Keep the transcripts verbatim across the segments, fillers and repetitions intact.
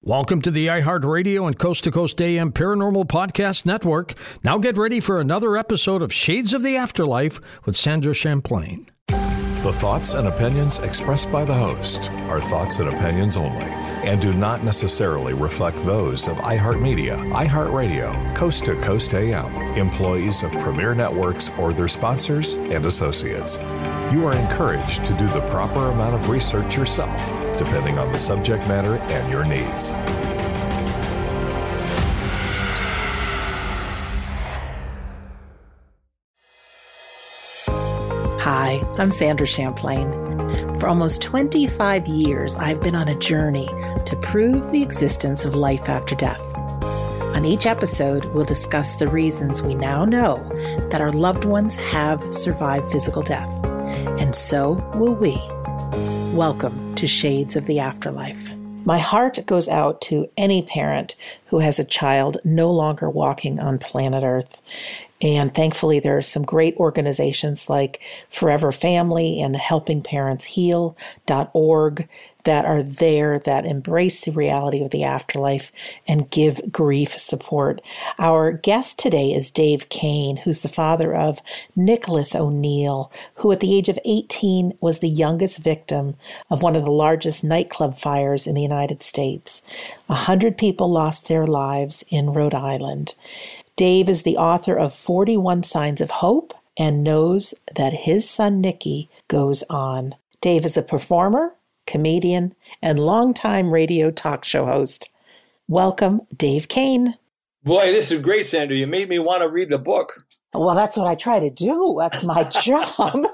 Welcome to the iHeartRadio and Coast to Coast A M Paranormal Podcast Network. Now get ready for another episode of Shades of the Afterlife with Sandra Champlain. The thoughts and opinions expressed by the host are thoughts and opinions only and do not necessarily reflect those of iHeartMedia, iHeartRadio, Coast to Coast A M, employees of Premier Networks, or their sponsors and associates. You are encouraged to do the proper amount of research yourself, depending on the subject matter and your needs. Hi, I'm Sandra Champlain. For almost twenty-five years, I've been on a journey to prove the existence of life after death. On each episode, we'll discuss the reasons we now know that our loved ones have survived physical death. And so will we. Welcome to Shades of the Afterlife. My heart goes out to any parent who has a child no longer walking on planet Earth. And thankfully, there are some great organizations like Forever Family and helping parents heal dot org that are there, that embrace the reality of the afterlife and give grief support. Our guest today is Dave Kane, who's the father of Nicholas O'Neill, who at the age of eighteen was the youngest victim of one of the largest nightclub fires in the United States. A hundred people lost their lives in Rhode Island. Dave is the author of forty-one Signs of Hope and knows that his son Nicky goes on. Dave is a performer, comedian, and longtime radio talk show host. Welcome, Dave Kane. Boy, this is great, Sandra. You made me want to read the book. Well, that's what I try to do. That's my job.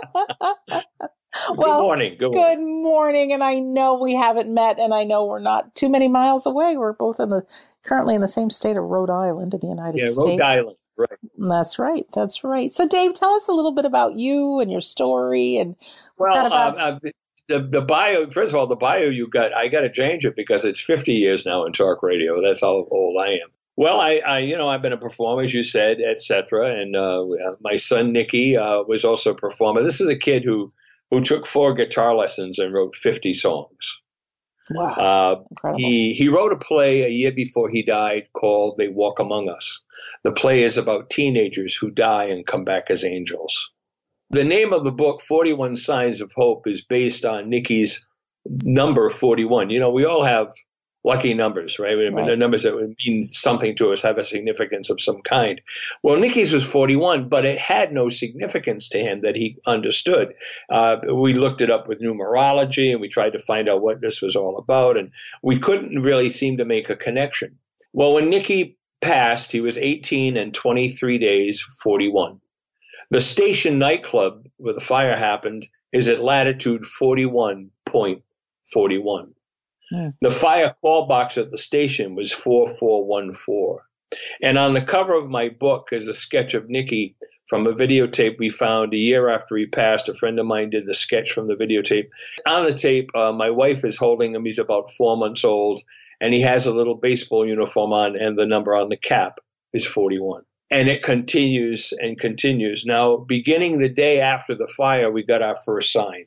Well, good morning. Good morning. Good morning. And I know we haven't met, and I know we're not too many miles away. We're both in the currently in the same state of Rhode Island in the United yeah, States. Rhode Island, right. That's right. That's right. So, Dave, tell us a little bit about you and your story. And well, about- uh, uh, the the bio. First of all, the bio you got, I got to change it because it's fifty years now in talk radio. That's how old I am. Well, I, I you know, I've been a performer, as you said, et cetera. And uh, my son Nicky uh, was also a performer. This is a kid who who took four guitar lessons and wrote fifty songs. Wow. Uh, Incredible. He he wrote a play a year before he died called They Walk Among Us. The play is about teenagers who die and come back as angels. The name of the book, forty-one Signs of Hope, is based on Nicky's number forty-one. You know, we all have lucky numbers, right? I mean, Right. the numbers that would mean something to us have a significance of some kind. Well, Nicky's was forty-one, but it had no significance to him that he understood. Uh, we looked it up with numerology and we tried to find out what this was all about, and we couldn't really seem to make a connection. Well, when Nicky passed, he was eighteen and twenty-three days, forty-one. The Station nightclub where the fire happened is at latitude forty-one point four one. Hmm. The fire call box at the station was four four one four. And on the cover of my book is a sketch of Nicky from a videotape we found a year after he passed. A friend of mine did the sketch from the videotape. On the tape, uh, my wife is holding him. He's about four months old, and he has a little baseball uniform on, and the number on the cap is forty-one. And it continues and continues. Now, beginning the day after the fire, we got our first sign,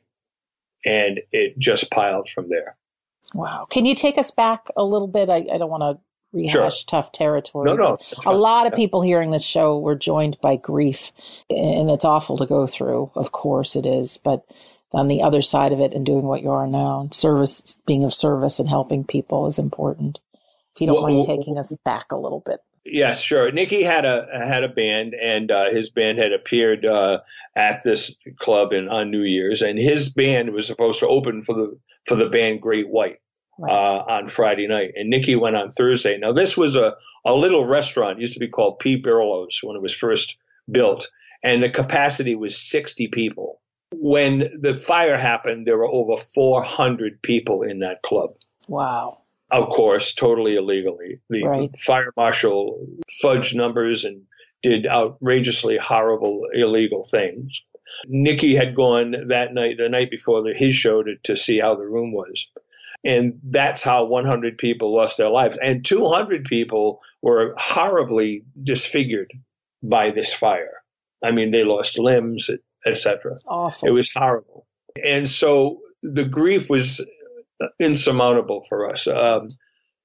and it just piled from there. Wow. Can you take us back a little bit? I, I don't want to rehash Sure. tough territory. No, no, but that's a fine. lot of Yeah. people hearing this show were joined by grief, and it's awful to go through. Of course it is. But on the other side of it and doing what you are now, service, being of service and helping people is important. If you don't Well, mind well, taking us back a little bit. Yes, sure. Nicky had a had a band, and uh, his band had appeared uh, at this club in, on New Year's, and his band was supposed to open for the for the band Great White Right. uh, on Friday night, and Nicky went on Thursday. Now, this was a, a little restaurant. It used to be called P. Birlo's when it was first built, and the capacity was sixty people. When the fire happened, there were over four hundred people in that club. Wow. Of course, totally illegally. The Right. fire marshal fudged numbers and did outrageously horrible, illegal things. Nicky had gone that night, the night before the, his show, to, to see how the room was. And that's how one hundred people lost their lives. And two hundred people were horribly disfigured by this fire. I mean, they lost limbs, et cetera. Awful. It was horrible. And so the grief was insurmountable for us. Um,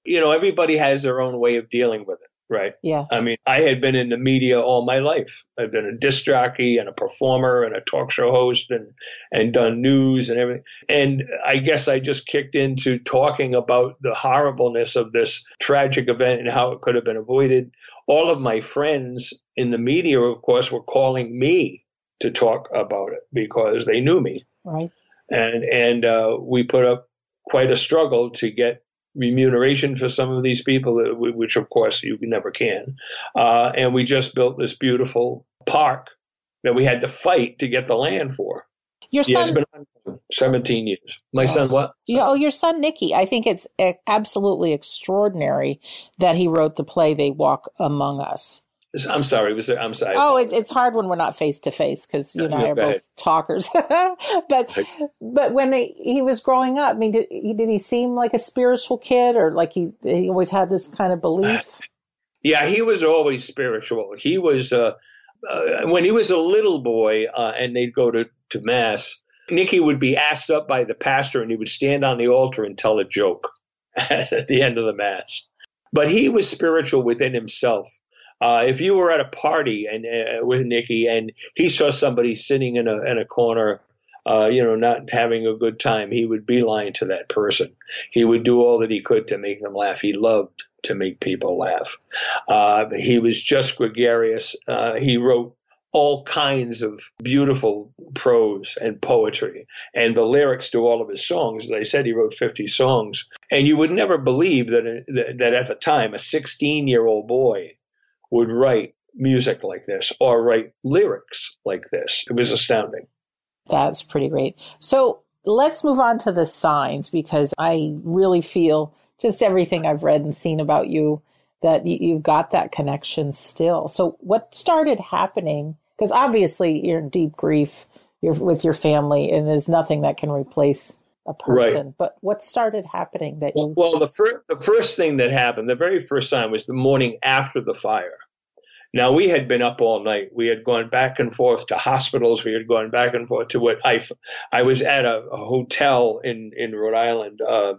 you know, everybody has their own way of dealing with it, right? Yes. I mean, I had been in the media all my life. I've been a disc jockey and a performer and a talk show host and, and done news and everything. And I guess I just kicked into talking about the horribleness of this tragic event and how it could have been avoided. All of my friends in the media, of course, were calling me to talk about it because they knew me. Right. And, and uh, we put up quite a struggle to get remuneration for some of these people, which of course you never can. Uh, and we just built this beautiful park that we had to fight to get the land for. Your son, yeah, it's been on seventeen years. My oh. son, what? Yeah, oh, your son, Nicky. I think it's absolutely extraordinary that he wrote the play, They Walk Among Us. I'm sorry. Was there, I'm sorry. Oh, it's it's hard when we're not face to face because you and I are both ahead. talkers. but right. but when they, he was growing up, I mean, did he did he seem like a spiritual kid, or like he he always had this kind of belief? Yeah, he was always spiritual. He was uh, uh, when he was a little boy, uh, and they'd go to to mass. Nicky would be asked up by the pastor, and he would stand on the altar and tell a joke at the end of the mass. But he was spiritual within himself. Uh, if you were at a party and uh, with Nicky and he saw somebody sitting in a in a corner, uh, you know, not having a good time, he would beeline to that person. He would do all that he could to make them laugh. He loved to make people laugh. Uh, he was just gregarious. Uh, he wrote all kinds of beautiful prose and poetry and the lyrics to all of his songs. As I said, he wrote fifty songs. And you would never believe that that at the time, a sixteen-year-old boy would write music like this or write lyrics like this. It was astounding. That's pretty great. So let's move on to the signs, because I really feel just everything I've read and seen about you that you've got that connection still. So what started happening? Because obviously you're in deep grief, you're with your family, and there's nothing that can replace a person. Right. But what started happening that you... Well, the first, the first thing that happened, the very first sign was the morning after the fire. Now, we had been up all night. We had gone back and forth to hospitals. We had gone back and forth to what I, I was at a, a hotel in, in Rhode Island, uh,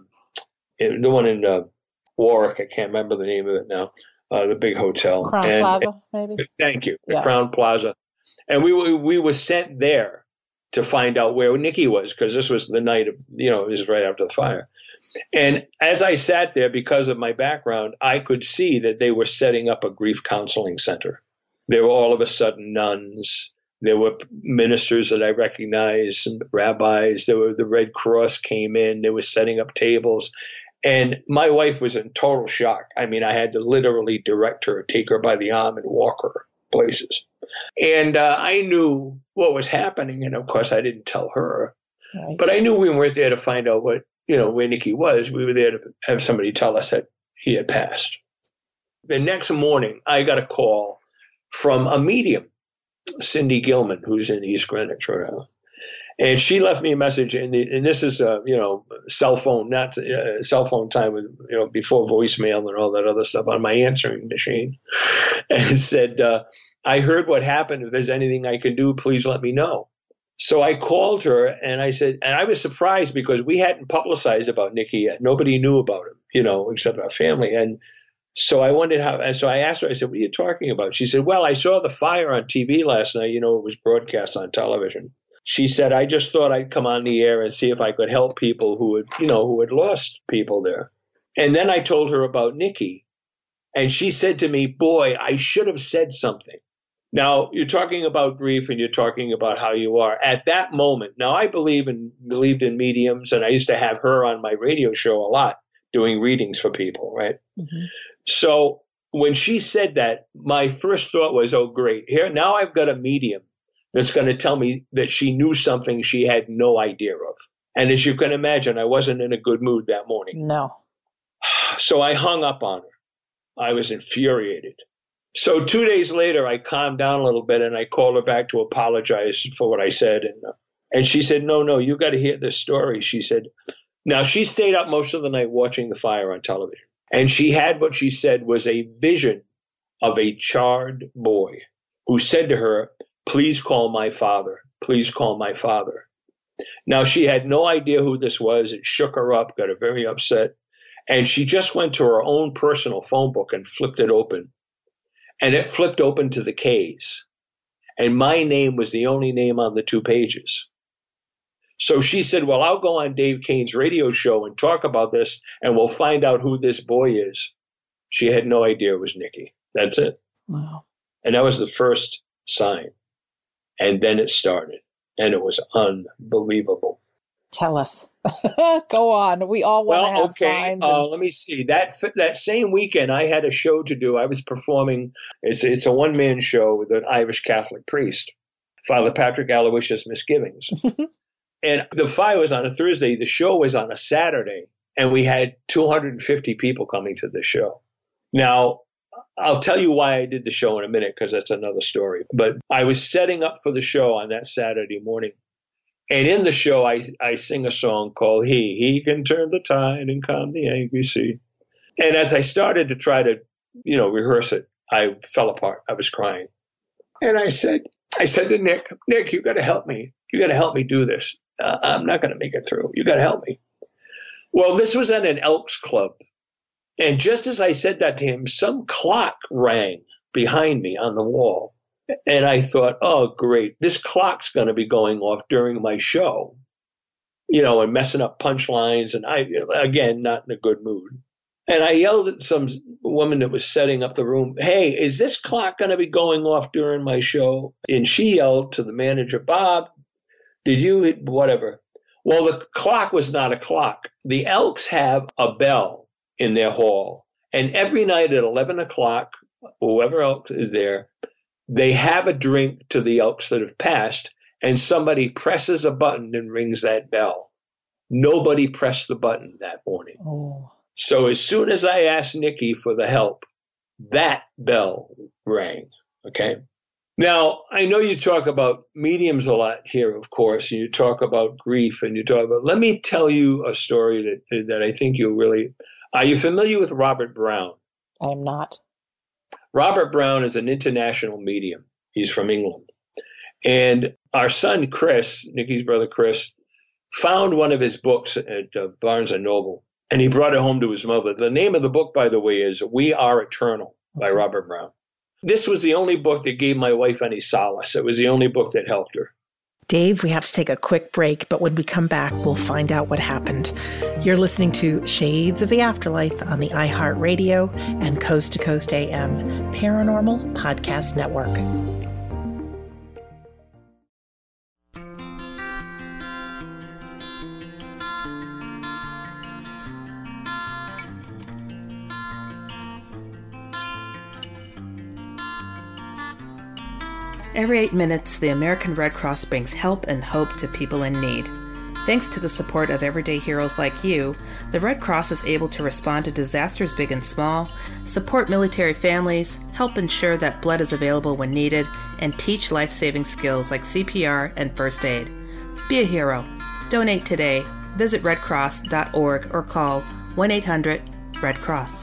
in, the one in uh, Warwick. I can't remember the name of it now, uh, the big hotel. Crown and, Plaza, maybe? Thank you, the yeah. Crown Plaza. And we, we, we were sent there to find out where Nicky was, because this was the night of, you know, it was right after the fire. And as I sat there, because of my background, I could see that they were setting up a grief counseling center. There were all of a sudden nuns. There were ministers that I recognized, some rabbis. There were the Red Cross came in. They were setting up tables. And my wife was in total shock. I mean, I had to literally direct her, take her by the arm and walk her places. And uh, I knew what was happening. And of course, I didn't tell her. Right. But I knew we weren't there to find out what, you know, where Nicky was. We were there to have somebody tell us that he had passed. The next morning, I got a call from a medium, Cindy Gilman, who's in East Greenwich, Rhode Island. And she left me a message, and, the, and this is, uh, you know, cell phone, not uh, cell phone time, with, you know, before voicemail and all that other stuff on my answering machine. And it said, uh, I heard what happened. If there's anything I can do, please let me know. So I called her and I said, and I was surprised because we hadn't publicized about Nicky yet. Nobody knew about him, you know, except our family. And so I wondered how, and so I asked her, I said, what are you talking about? She said, well, I saw the fire on T V last night. You know, it was broadcast on television. She said, I just thought I'd come on the air and see if I could help people who had, you know, who had lost people there. And then I told her about Nicky. And she said to me, boy, I should have said something. Now, you're talking about grief and you're talking about how you are at that moment. Now, I believe in believed in mediums, and I used to have her on my radio show a lot doing readings for people, right? Mm-hmm. So when she said that, my first thought was, oh, great. Here, now I've got a medium that's going to tell me that she knew something she had no idea of. And as you can imagine, I wasn't in a good mood that morning. No. So I hung up on her. I was infuriated. So two days later, I calmed down a little bit and I called her back to apologize for what I said. And, uh, and she said, no, no, you got to hear this story. She said, now she stayed up most of the night watching the fire on television. And she had what she said was a vision of a charred boy who said to her, please call my father. Please call my father. Now, she had no idea who this was. It shook her up, got her very upset. And she just went to her own personal phone book and flipped it open. And it flipped open to the K's. And my name was the only name on the two pages. So she said, well, I'll go on Dave Kane's radio show and talk about this, and we'll find out who this boy is. She had no idea it was Nikki. That's it. Wow. And that was the first sign. And then it started. And it was unbelievable. Tell us. Go on. We all want well, to have okay. signs. Uh, and... let me see. That that same weekend, I had a show to do. I was performing. It's, it's a one-man show with an Irish Catholic priest, Father Patrick Aloysius Misgivings. And the fire was on a Thursday. The show was on a Saturday. And we had two hundred fifty people coming to the show. Now, I'll tell you why I did the show in a minute, because that's another story. But I was setting up for the show on that Saturday morning. And in the show, I, I sing a song called He. He can turn the tide and calm the angry sea. And as I started to try to, you know, rehearse it, I fell apart. I was crying. And I said, I said to Nick, Nick, you got to help me. You got to help me do this. Uh, I'm not going to make it through. You got to help me. Well, this was at an Elks Club. And just as I said that to him, some clock rang behind me on the wall. And I thought, oh, great, this clock's going to be going off during my show, you know, and messing up punchlines. And I, again, not in a good mood. And I yelled at some woman that was setting up the room, hey, is this clock going to be going off during my show? And she yelled to the manager, Bob, did you, whatever. Well, the clock was not a clock. The Elks have a bell in their hall. And every night at eleven o'clock, whoever else is there, they have a drink to the Elks that have passed, and somebody presses a button and rings that bell. Nobody pressed the button that morning. Oh. So as soon as I asked Nikki for the help, that bell rang. Okay. Now, I know you talk about mediums a lot here, of course, and you talk about grief, and you talk about, let me tell you a story that, that I think you'll really, are you familiar with Robert Brown? I am not. Robert Brown is an international medium. He's from England. And our son, Chris, Nikki's brother, Chris, found one of his books at uh, Barnes and Noble, and he brought it home to his mother. The name of the book, by the way, is We Are Eternal by Okay. Robert Brown. This was the only book that gave my wife any solace. It was the only book that helped her. Dave, we have to take a quick break, but when we come back, we'll find out what happened. You're listening to Shades of the Afterlife on the iHeartRadio and Coast to Coast A M Paranormal Podcast Network. Every eight minutes, the American Red Cross brings help and hope to people in need. Thanks to the support of everyday heroes like you, the Red Cross is able to respond to disasters big and small, support military families, help ensure that blood is available when needed, and teach life-saving skills like C P R and first aid. Be a hero. Donate today. Visit red cross dot org or call one eight hundred red cross.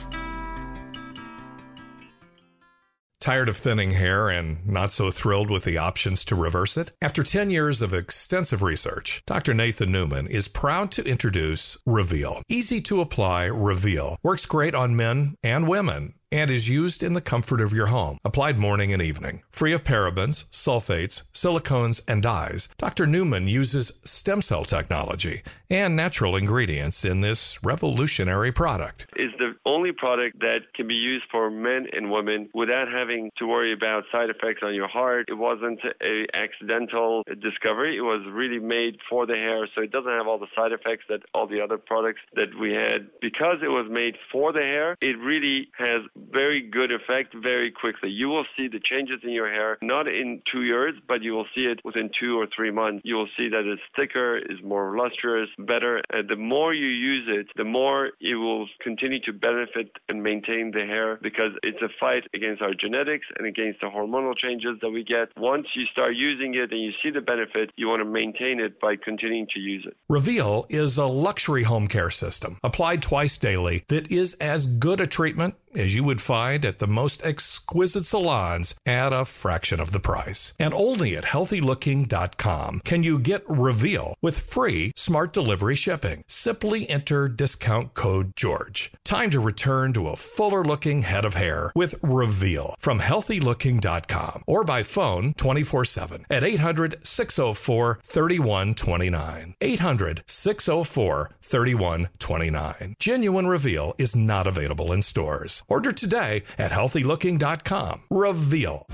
Tired of thinning hair and not so thrilled with the options to reverse it? After ten years of extensive research, Doctor Nathan Newman is proud to introduce Reveal. Easy to apply Reveal. Works great on men and women and is used in the comfort of your home. Applied morning and evening. Free of parabens, sulfates, silicones, and dyes, Doctor Newman uses stem cell technology and natural ingredients in this revolutionary product. Is the only product that can be used for men and women without having to worry about side effects on your heart. It wasn't an accidental discovery. It was really made for the hair, so it doesn't have all the side effects that all the other products that we had. Because it was made for the hair, it really has very good effect very quickly. You will see the changes in your hair, not in two years, but you will see it within two or three months. You will see that it's thicker, is more lustrous, better. And the more you use it, the more it will continue to benefit and maintain the hair, because it's a fight against our genetics and against the hormonal changes that we get. Once you start using it and you see the benefit, you want to maintain it by continuing to use it. Reveal is a luxury home care system applied twice daily that is as good a treatment, as you would find at the most exquisite salons at a fraction of the price. And only at healthy looking dot com can you get Reveal with free smart delivery shipping. Simply enter discount code George. Time to return to a fuller looking head of hair with Reveal from healthy looking dot com or by phone twenty-four seven at eight hundred, six oh four, three one two nine. eight hundred, six oh four, three one two nine. Genuine Reveal is not available in stores. Order today at healthy looking dot com. Reveal.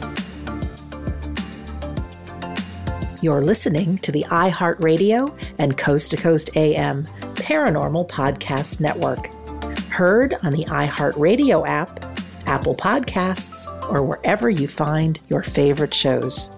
You're listening to the iHeartRadio and Coast to Coast A M Paranormal Podcast Network. Heard on the iHeartRadio app, Apple Podcasts, or wherever you find your favorite shows.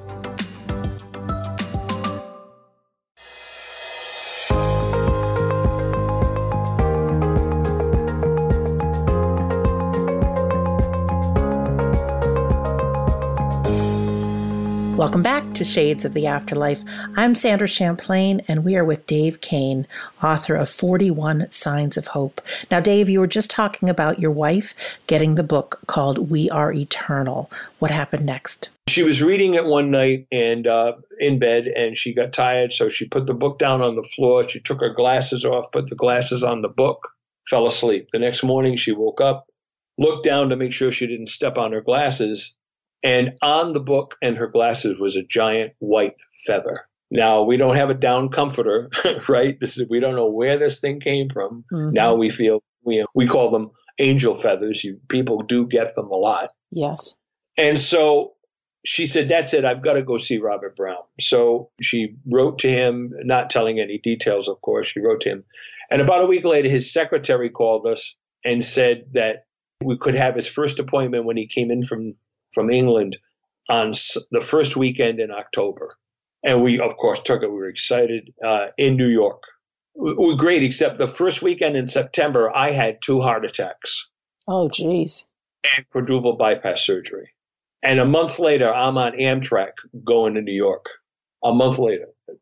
Welcome back to Shades of the Afterlife. I'm Sandra Champlain, and we are with Dave Kane, author of forty-one Signs of Hope. Now, Dave, you were just talking about your wife getting the book called We Are Eternal. What happened next? She was reading it one night and uh, in bed, and she got tired, so she put the book down on the floor. She took her glasses off, put the glasses on the book, fell asleep. The next morning, she woke up, looked down to make sure she didn't step on her glasses, and on the book and her glasses was a giant white feather. Now, we don't have a down comforter, right? This is, we don't know where this thing came from. Mm-hmm. Now we feel, we, we call them angel feathers. You, people do get them a lot. Yes. And so she said, that's it. I've got to go see Robert Brown. So she wrote to him, not telling any details, of course. She wrote to him. And about a week later, his secretary called us and said that we could have his first appointment when he came in from from England on the first weekend in October. And we, of course, took it. We were excited uh, in New York. We were great, except the first weekend in September, I had two heart attacks. Oh, geez. And quadruple bypass surgery. And a month later, I'm on Amtrak going to New York. A month later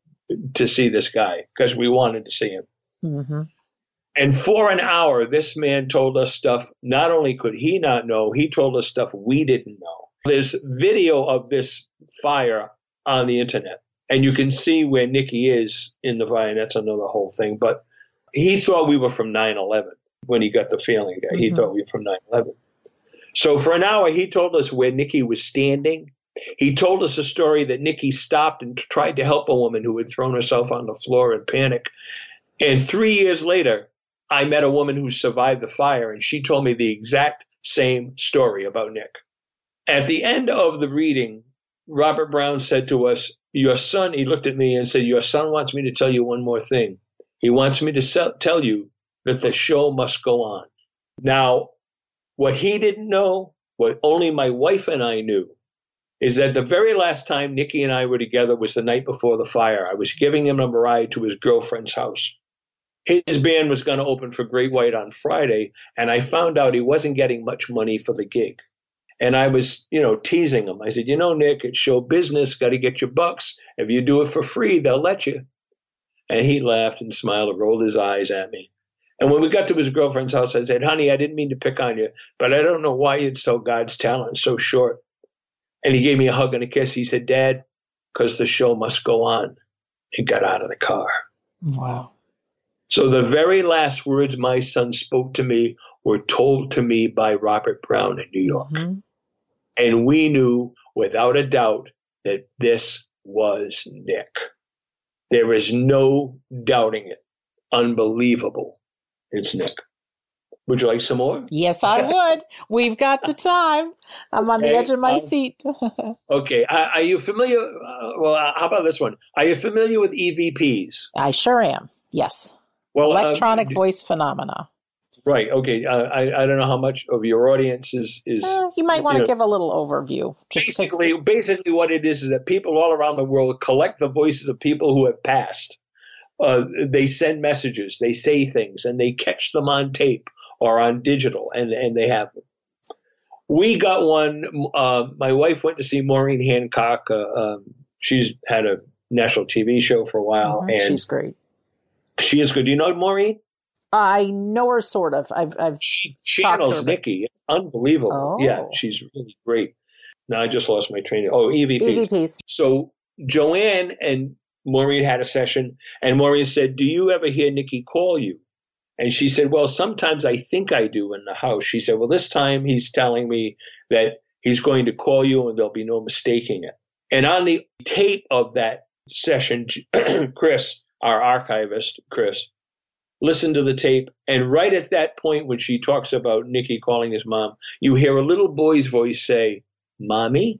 to see this guy because we wanted to see him. Mm-hmm. And for an hour, this man told us stuff. Not only could he not know, he told us stuff we didn't know. There's video of this fire on the internet, and you can see where Nikki is in the fire, and that's another whole thing. But he thought we were from nine eleven when he got the feeling that mm-hmm. he thought we were from nine eleven. So for an hour, he told us where Nikki was standing. He told us a story that Nikki stopped and tried to help a woman who had thrown herself on the floor in panic. And three years later, I met a woman who survived the fire, and she told me the exact same story about Nick. At the end of the reading, Robert Brown said to us, your son, he looked at me and said, your son wants me to tell you one more thing. He wants me to sell, tell you that the show must go on. Now, what he didn't know, what only my wife and I knew, is that the very last time Nikki and I were together was the night before the fire. I was giving him a ride to his girlfriend's house. His band was going to open for Great White on Friday, and I found out he wasn't getting much money for the gig. And I was, you know, teasing him. I said, you know, Nick, it's show business, got to get your bucks. If you do it for free, they'll let you. And he laughed and smiled and rolled his eyes at me. And when we got to his girlfriend's house, I said, honey, I didn't mean to pick on you, but I don't know why you'd sell God's talent so short. And he gave me a hug and a kiss. He said, Dad, because the show must go on, and got out of the car. Wow. So the very last words my son spoke to me were told to me by Robert Brown in New York. Mm-hmm. And we knew without a doubt that this was Nick. There is no doubting it. Unbelievable. It's Nick. Would you like some more? Yes, I would. We've got the time. I'm on okay. the edge of my um, seat. Okay. Are, are you familiar? Uh, well, uh, how about this one? Are you familiar with E V Ps? I sure am. Yes. Well, electronic uh, voice phenomena. Right. Okay. Uh, I I don't know how much of your audience is is. Uh, you might want to give a little overview. Just basically, basically, what it is is that people all around the world collect the voices of people who have passed. Uh, they send messages, they say things, and they catch them on tape or on digital, and and they have them. We got one. Uh, my wife went to see Maureen Hancock. Uh, um, she's had a national T V show for a while, mm-hmm. and she's great. She is good. Do you know Maureen? I know her sort of. I've, I've she channels Nikki. It's unbelievable. Oh. Yeah, she's really great. Now I just lost my train. Oh, E V Ps. E V Ps. So Joanne and Maureen had a session, and Maureen said, "Do you ever hear Nikki call you?" And she said, "Well, sometimes I think I do in the house." She said, "Well, this time he's telling me that he's going to call you and there'll be no mistaking it." And on the tape of that session, Chris, our archivist, Chris, listened to the tape. And right at that point, when she talks about Nikki calling his mom, you hear a little boy's voice say, "Mommy,"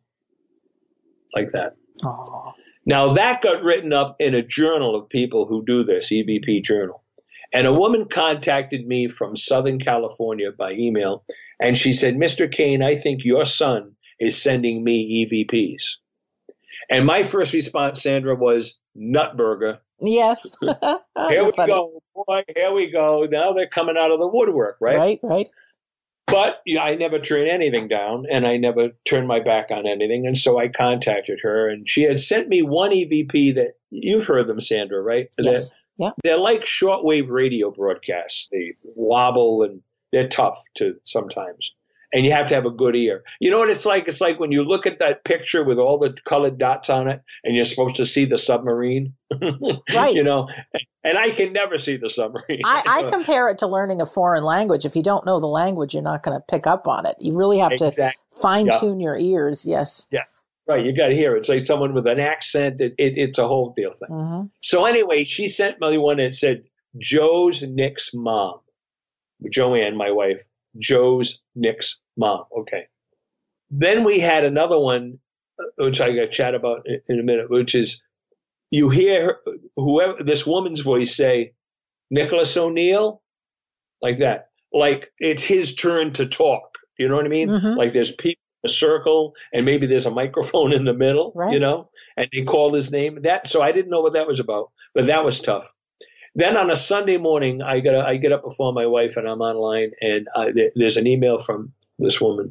like that. Aww. Now, that got written up in a journal of people who do this, E V P journal. And a woman contacted me from Southern California by email, and she said, "Mister Kane, I think your son is sending me E V Ps." And my first response, Sandra, was Nutburger. Yes. Here we funny. go, boy, here we go. Now they're coming out of the woodwork, right? Right, right. But you know, I never turn anything down, and I never turned my back on anything. And so I contacted her, and she had sent me one E V P that you've heard them, Sandra, right? Yes. They're, yeah. they're like shortwave radio broadcasts. They wobble, and they're tough to sometimes. And you have to have a good ear. You know what it's like? It's like when you look at that picture with all the colored dots on it, and you're supposed to see the submarine. Right. You know, and I can never see the submarine. I, I compare it to learning a foreign language. If you don't know the language, you're not going to pick up on it. You really have exactly. to fine tune yeah. your ears. Yes. Yeah. Right. You got to hear it. It's like someone with an accent. It, it, it's a whole deal thing. Mm-hmm. So anyway, she sent me one that said, "Joe's Nick's mom." Joanne, my wife. Joe's Nick's mom. Okay. Then we had another one, which I got to chat about in a minute, which is you hear her, whoever this woman's voice say, "Nicholas O'Neill," like that. Like it's his turn to talk. You know what I mean? Mm-hmm. Like there's people in a circle and maybe there's a microphone in the middle, right. you know, and they called his name. That so I didn't know what that was about, but that was tough. Then on a Sunday morning, I got I get up before my wife and I'm online, and I, there's an email from this woman,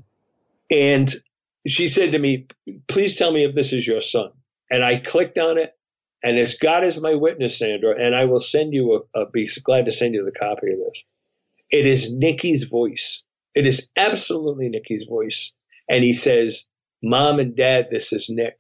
and she said to me, "Please tell me if this is your son." And I clicked on it, and as God is my witness, Sandra, and I will send you a, a be glad to send you the copy of this. It is Nikki's voice. It is absolutely Nikki's voice, and he says, "Mom and Dad, this is Nick."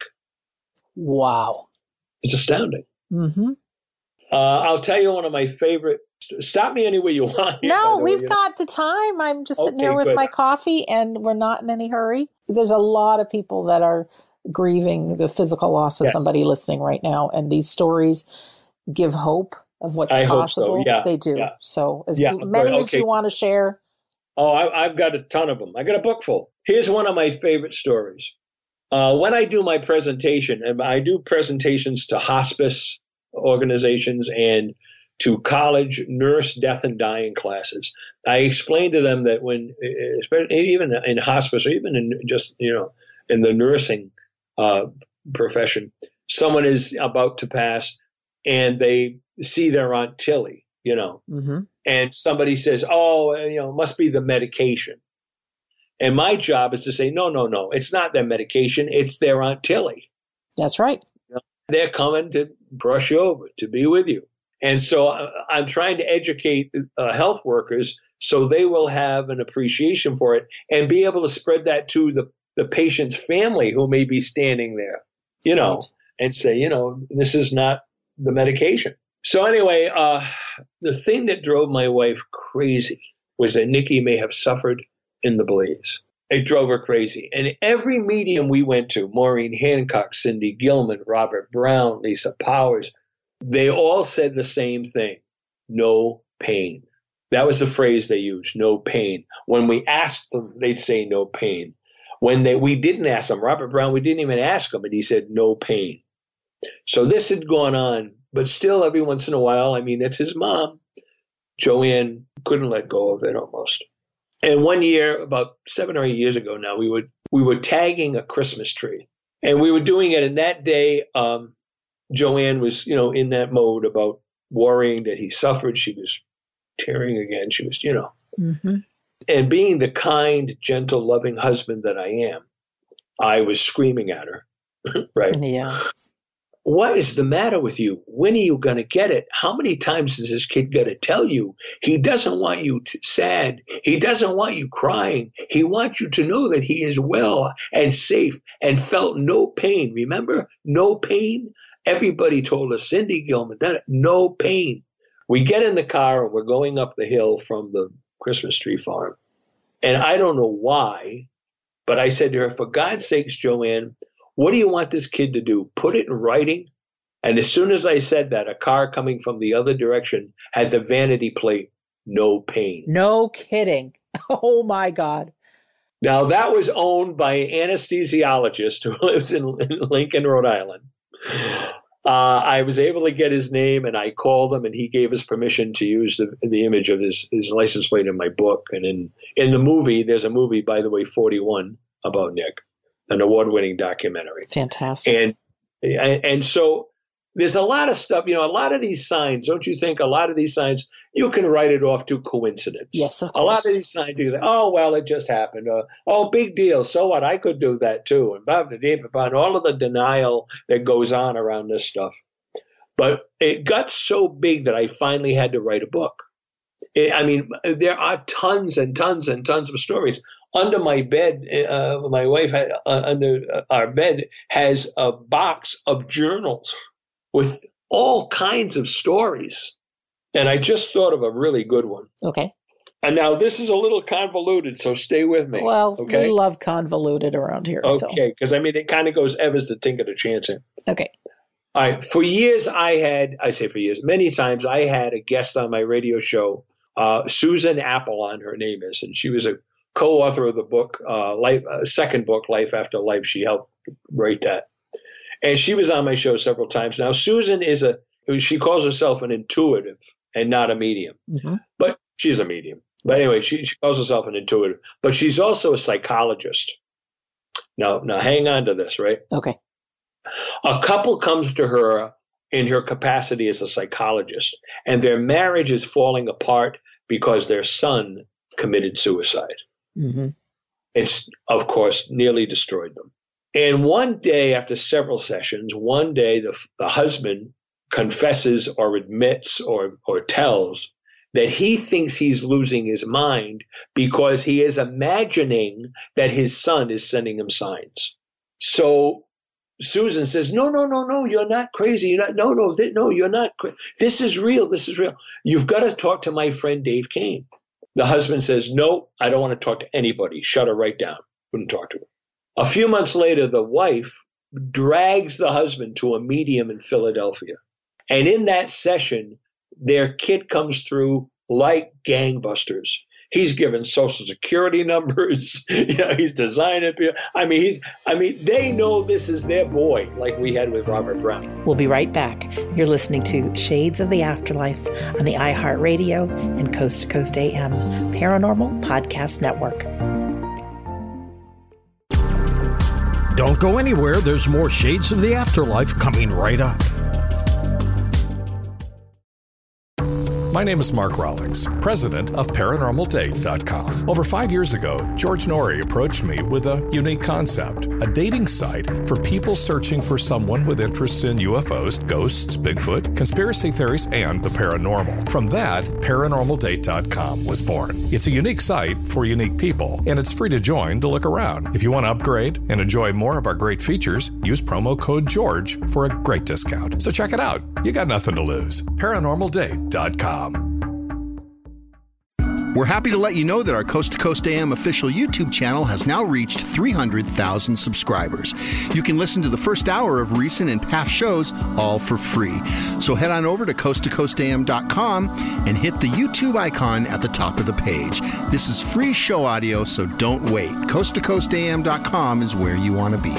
Wow, it's astounding. Mm-hmm. Uh, I'll tell you one of my favorite. Stop me any way you want. No, we've way, got the time. I'm just sitting okay, here with good. my coffee, and we're not in any hurry. There's a lot of people that are grieving the physical loss of yes. somebody listening right now, and these stories give hope of what's I possible. Hope so. Yeah, they do. Yeah. So as yeah, many okay. as you want to share. Oh, I, I've got a ton of them. I got a book full. Here's one of my favorite stories. Uh, when I do my presentation, and I do presentations to hospice organizations and to college nurse death and dying classes, I explain to them that when, especially even in hospice or even in just, you know, in the nursing uh, profession, someone is about to pass and they see their Aunt Tilly, you know, mm-hmm. and somebody says, "Oh, you know, it must be the medication." And my job is to say, no, no, no, it's not their medication. It's their Aunt Tilly. That's right. You know, they're coming to brush you over, to be with you. And so uh, I'm trying to educate uh, health workers so they will have an appreciation for it and be able to spread that to the, the patient's family who may be standing there, you know, right. and say, you know, this is not the medication. So anyway, uh, the thing that drove my wife crazy was that Nikki may have suffered in the blaze. It drove her crazy. And every medium we went to, Maureen Hancock, Cindy Gilman, Robert Brown, Lisa Powers, they all said the same thing: no pain. That was the phrase they used, no pain. When we asked them, they'd say no pain. When they, we didn't ask them, Robert Brown, we didn't even ask him, and he said no pain. So this had gone on, but still every once in a while, I mean, it's his mom. Joanne couldn't let go of it almost. And one year, about seven or eight years ago now, we would we were tagging a Christmas tree, and we were doing it. And that day, um, Joanne was, you know, in that mode about worrying that he suffered. She was tearing again. She was, you know, mm-hmm. and being the kind, gentle, loving husband that I am, I was screaming at her, right? Yeah. what is the matter with you? When are you going to get it? How many times is this kid going to tell you? He doesn't want you to, sad. He doesn't want you crying. He wants you to know that he is well and safe and felt no pain. Remember, no pain? Everybody told us, Cindy Gilman, that no pain. We get in the car and we're going up the hill from the Christmas tree farm. And I don't know why, but I said to her, for God's sakes, Joanne, what do you want this kid to do? Put it in writing? And as soon as I said that, a car coming from the other direction had the vanity plate, no pain. No kidding. Oh, my God. Now, that was owned by an anesthesiologist who lives in Lincoln, Rhode Island. Uh, I was able to get his name, and I called him, and he gave us permission to use the, the image of his, his license plate in my book. And in, in the movie, there's a movie, by the way, forty-one, about Nick. An award-winning documentary. Fantastic. And, and and so there's a lot of stuff, you know, a lot of these signs, don't you think a lot of these signs, you can write it off to coincidence. Yes, of course. A lot of these signs, you think, oh, well, it just happened. Uh, oh, big deal. So what? I could do that too. And blah, blah, blah, blah, and all of the denial that goes on around this stuff. But it got so big that I finally had to write a book. It, I mean, there are tons and tons and tons of stories. Under my bed, uh, my wife had, uh, under our bed has a box of journals with all kinds of stories. And I just thought of a really good one. Okay. And now this is a little convoluted, so stay with me. Well, okay? We love convoluted around here. Okay, because so. I mean, it kind of goes Evers the Tinker to Chancing. Okay. All right. For years, I had, I say for years, many times I had a guest on my radio show, uh, Susan Appelon, her name is, and she was a co-author of the book, uh, Life, uh, second book, Life After Life. She helped write that. And she was on my show several times. Now, Susan is a, she calls herself an intuitive and not a medium, mm-hmm. but she's a medium. But anyway, she, she calls herself an intuitive, but she's also a psychologist. Now, now hang on to this, right? Okay. A couple comes to her in her capacity as a psychologist, and their marriage is falling apart because their son committed suicide. Mm-hmm. It's, of course, nearly destroyed them. And one day, after several sessions, one day the, the husband confesses or admits or, or tells that he thinks he's losing his mind because he is imagining that his son is sending him signs. So Susan says, no, no, no, no, you're not crazy. You're not, no, no, th- no, you're not. Cra- this is real. This is real. You've got to talk to my friend Dave Kane. The husband says, no, I don't want to talk to anybody. Shut her right down. Wouldn't talk to her. A few months later, the wife drags the husband to a medium in Philadelphia. And in that session, their kid comes through like gangbusters. He's given social security numbers. You know, he's designing it. I mean, he's, I mean, they know this is their boy, like we had with Robert Brown. We'll be right back. You're listening to Shades of the Afterlife on the iHeartRadio and Coast to Coast A M Paranormal Podcast Network. Don't go anywhere. There's more Shades of the Afterlife coming right up. My name is Mark Rawlings, president of Paranormal Date dot com. Over five years ago, George Norrie approached me with a unique concept, a dating site for people searching for someone with interests in U F Os, ghosts, Bigfoot, conspiracy theories, and the paranormal. From that, Paranormal Date dot com was born. It's a unique site for unique people, and it's free to join to look around. If you want to upgrade and enjoy more of our great features, use promo code GEORGE for a great discount. So check it out. You got nothing to lose. Paranormal Date dot com. We're happy to let you know that our Coast to Coast A M official YouTube channel has now reached three hundred thousand subscribers. You can listen to the first hour of recent and past shows all for free. So head on over to Coast to Coast A M dot com and hit the YouTube icon at the top of the page. This is free show audio, so don't wait. Coast to Coast A M dot com is where you want to be.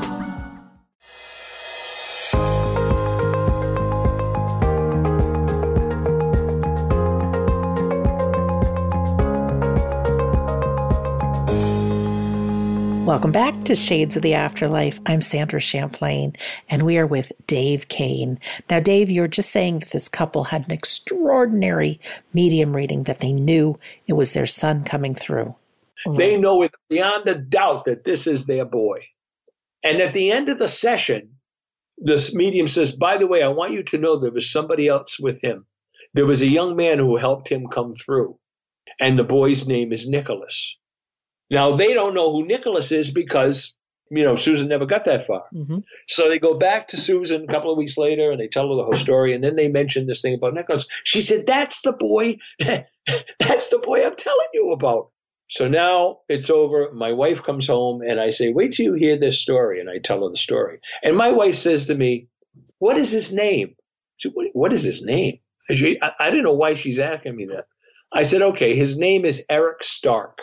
Welcome back to Shades of the Afterlife. I'm Sandra Champlain, and we are with Dave Kane. Now, Dave, you were just saying that this couple had an extraordinary medium reading, that they knew it was their son coming through. They know it beyond a doubt that this is their boy. And at the end of the session, this medium says, by the way, I want you to know there was somebody else with him. There was a young man who helped him come through, and the boy's name is Nicholas. Now, they don't know who Nicholas is because, you know, Susan never got that far. Mm-hmm. So they go back to Susan a couple of weeks later, and they tell her the whole story, and then they mention this thing about Nicholas. She said, that's the boy, that's the boy I'm telling you about. So now it's over. My wife comes home, and I say, wait till you hear this story, and I tell her the story. And my wife says to me, what is his name? She said, what, what is his name? She, I, I didn't know why she's asking me that. I said, okay, his name is Eric Stark.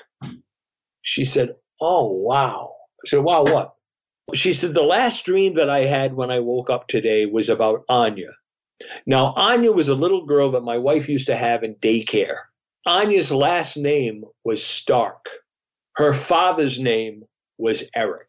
She said, oh, wow. I said, wow, what? She said, the last dream that I had when I woke up today was about Anya. Now, Anya was a little girl that my wife used to have in daycare. Anya's last name was Stark. Her father's name was Eric.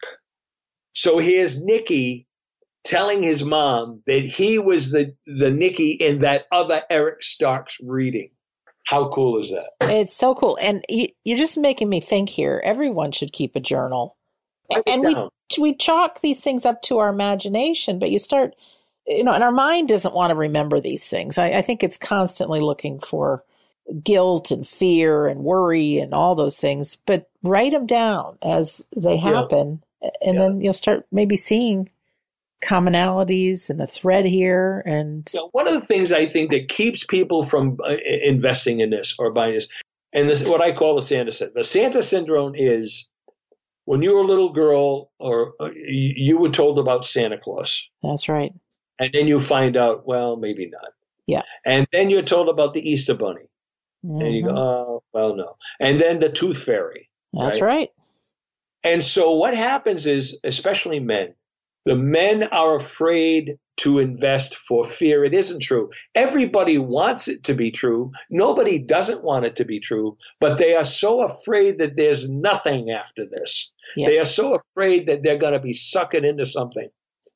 So here's Nicky telling his mom that he was the, the Nicky in that other Eric Stark's reading. How cool is that? It's so cool. And you, you're just making me think here. Everyone should keep a journal. And we, we chalk these things up to our imagination, but you start, you know, and our mind doesn't want to remember these things. I, I think it's constantly looking for guilt and fear and worry and all those things, but write them down as they happen. Yeah. And yeah. then you'll start maybe seeing commonalities and a thread here. And you know, one of the things I think that keeps people from uh, investing in this or buying this, and this is what I call the Santa syndrome. The Santa syndrome is when you were a little girl or uh, you were told about Santa Claus. That's right. And then you find out, well, maybe not. Yeah. And then you're told about the Easter Bunny. Mm-hmm. And you go, oh, well, no. And then the Tooth Fairy. That's right? right. And so what happens is, especially men, the men are afraid to invest for fear it isn't true. Everybody wants it to be true. Nobody doesn't want it to be true, but they are so afraid that there's nothing after this. Yes. They are so afraid that they're going to be sucking into something.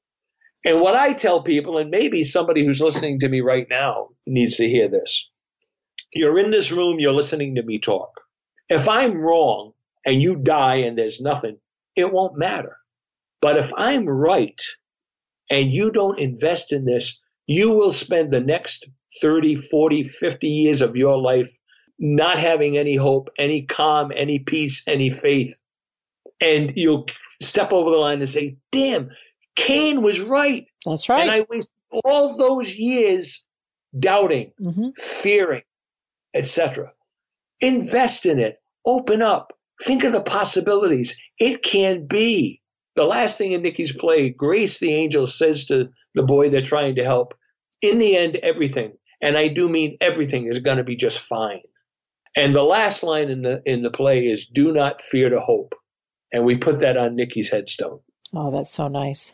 And what I tell people, and maybe somebody who's listening to me right now needs to hear this. You're in this room, you're listening to me talk. If I'm wrong and you die and there's nothing, it won't matter. But if I'm right and you don't invest in this, you will spend the next thirty, forty, fifty years of your life not having any hope, any calm, any peace, any faith. And you'll step over the line and say, damn, Cain was right. That's right. And I wasted all those years doubting, mm-hmm. fearing, et cetera. Invest in it. Open up. Think of the possibilities. It can be. The last thing in Nicky's play, Grace the angel says to the boy they're trying to help, in the end, everything, and I do mean everything, is going to be just fine. And the last line in the in the play is, do not fear to hope. And we put that on Nicky's headstone. Oh, that's so nice.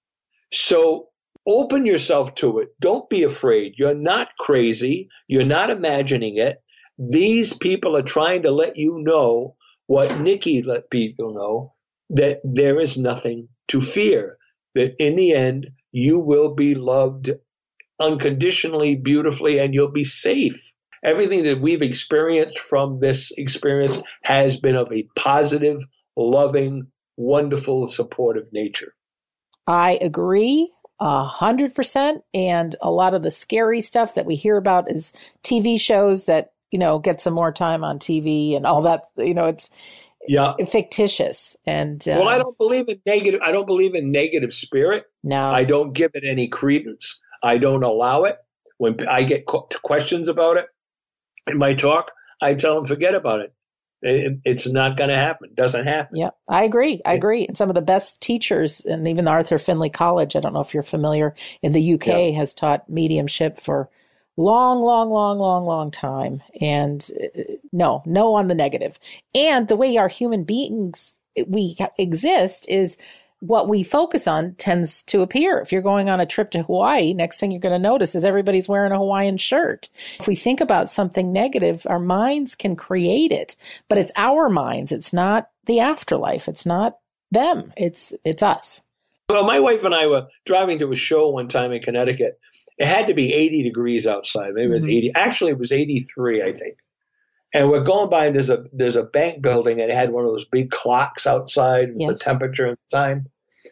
So open yourself to it. Don't be afraid. You're not crazy. You're not imagining it. These people are trying to let you know what Nicky let people know, that there is nothing to fear, that in the end, you will be loved unconditionally, beautifully, and you'll be safe. Everything that we've experienced from this experience has been of a positive, loving, wonderful, supportive nature. I agree a hundred percent. And a lot of the scary stuff that we hear about is T V shows that, you know, get some more time on T V and all that, you know, it's yeah, fictitious. And uh, well, I don't believe in negative. I don't believe in negative spirit. No, I don't give it any credence. I don't allow it. When I get questions about it in my talk, I tell them, forget about it. it it's not going to happen. It doesn't happen. Yeah, I agree. I agree. And some of the best teachers, and even the Arthur Findlay College, I don't know if you're familiar, in the U K, yeah. has taught mediumship for long, long, long, long, long time. And uh, no, no on the negative. And the way our human beings, we exist is what we focus on tends to appear. If you're going on a trip to Hawaii, next thing you're going to notice is everybody's wearing a Hawaiian shirt. If we think about something negative, our minds can create it, but it's our minds. It's not the afterlife. It's not them. It's, it's us. Well, my wife and I were driving to a show one time in Connecticut. It had to be eighty degrees outside. Maybe it was mm-hmm. eighty. Actually, it was eighty-three, I think. And we're going by, there's a there's a bank building, and it had one of those big clocks outside with yes. the temperature and the time.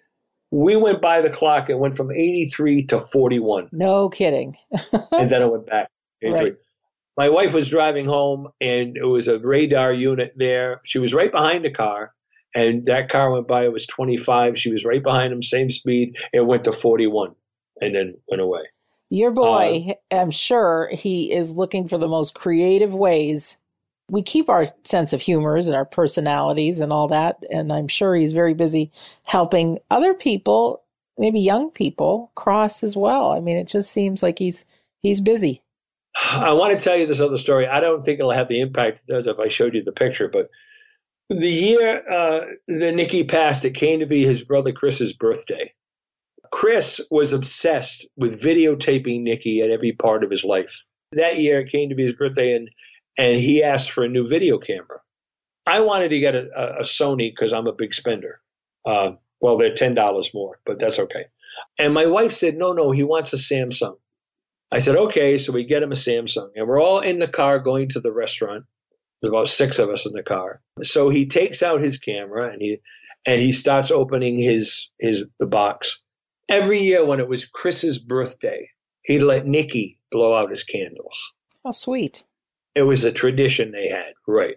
We went by the clock and went from eighty-three to forty-one. No kidding. And then it went back. Right. My wife was driving home, and it was a radar unit there. She was right behind the car, and that car went by. It was twenty-five. She was right behind him, same speed. It went to forty-one and then went away. Your boy, uh, I'm sure he is looking for the most creative ways. We keep our sense of humors and our personalities and all that, and I'm sure he's very busy helping other people, maybe young people, cross as well. I mean, it just seems like he's he's busy. I want to tell you this other story. I don't think it'll have the impact it does if I showed you the picture, but the year uh, that Nicky passed, it came to be his brother Chris's birthday. Chris was obsessed with videotaping Nicky at every part of his life. That year, it came to be his birthday, and and he asked for a new video camera. I wanted to get a, a Sony because I'm a big spender. Uh, well, they're ten dollars more, but that's okay. And my wife said, no, no, he wants a Samsung. I said, okay, so we get him a Samsung. And we're all in the car going to the restaurant. There's about six of us in the car. So he takes out his camera and he and he starts opening his his the box. Every year when it was Chris's birthday, he'd let Nicky blow out his candles. How sweet. It was a tradition they had, right.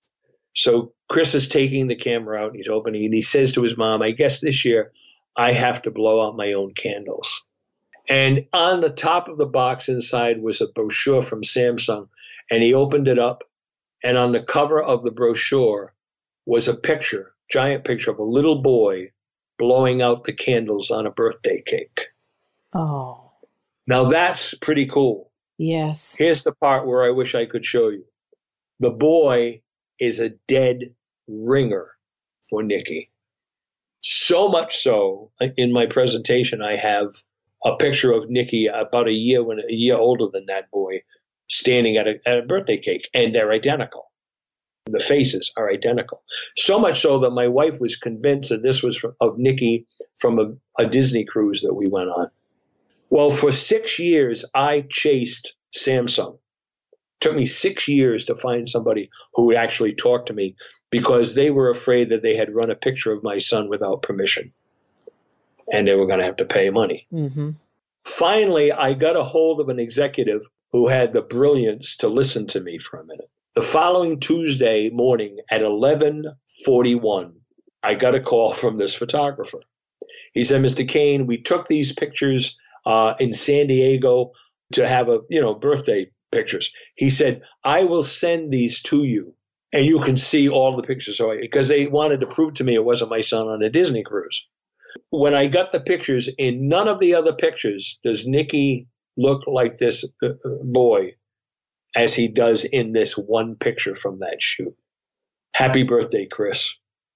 So Chris is taking the camera out and he's opening it. And he says to his mom, I guess this year I have to blow out my own candles. And on the top of the box inside was a brochure from Samsung. And he opened it up. And on the cover of the brochure was a picture, giant picture of a little boy blowing out the candles on a birthday cake. Oh. Now that's pretty cool. Yes. Here's the part where I wish I could show you. The boy is a dead ringer for Nicky. So much so, in my presentation, I have a picture of Nicky about a year when a year older than that boy, standing at a, at a birthday cake, and they're identical. The faces are identical. So much so that my wife was convinced that this was from, of Nicky from a, a Disney cruise that we went on. Well, for six years, I chased Samsung. It took me six years to find somebody who would actually talk to me because they were afraid that they had run a picture of my son without permission. And they were going to have to pay money. Mm-hmm. Finally, I got a hold of an executive who had the brilliance to listen to me for a minute. The following Tuesday morning at eleven forty-one, I got a call from this photographer. He said, Mister Kane, we took these pictures uh, in San Diego to have a, you know, birthday pictures. He said, I will send these to you and you can see all the pictures. Because they wanted to prove to me it wasn't my son on a Disney cruise. When I got the pictures, in none of the other pictures does Nicky look like this uh, boy as he does in this one picture from that shoot. Happy birthday, Chris.